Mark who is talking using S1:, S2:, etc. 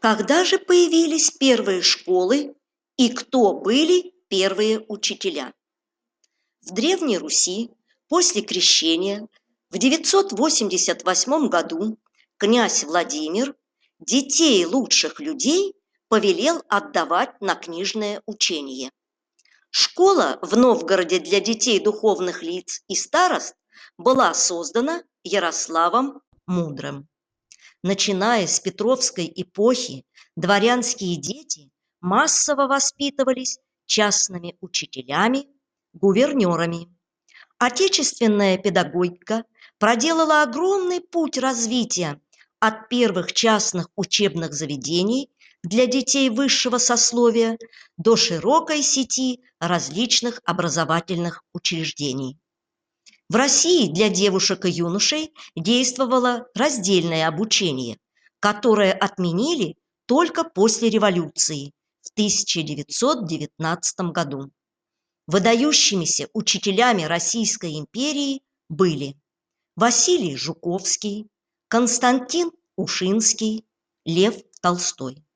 S1: Когда же появились первые школы и кто были первые учителя? В Древней Руси после крещения в 988 году князь Владимир детей лучших людей повелел отдавать на книжное учение. Школа в Новгороде для детей духовных лиц и старост была создана Ярославом Мудрым. Начиная с Петровской эпохи, дворянские дети массово воспитывались частными учителями, гувернерами. Отечественная педагогика проделала огромный путь развития от первых частных учебных заведений для детей высшего сословия до широкой сети различных образовательных учреждений. В России для девушек и юношей действовало раздельное обучение, которое отменили только после революции в 1919 году. Выдающимися учителями Российской империи были Василий Жуковский, Константин Ушинский, Лев Толстой.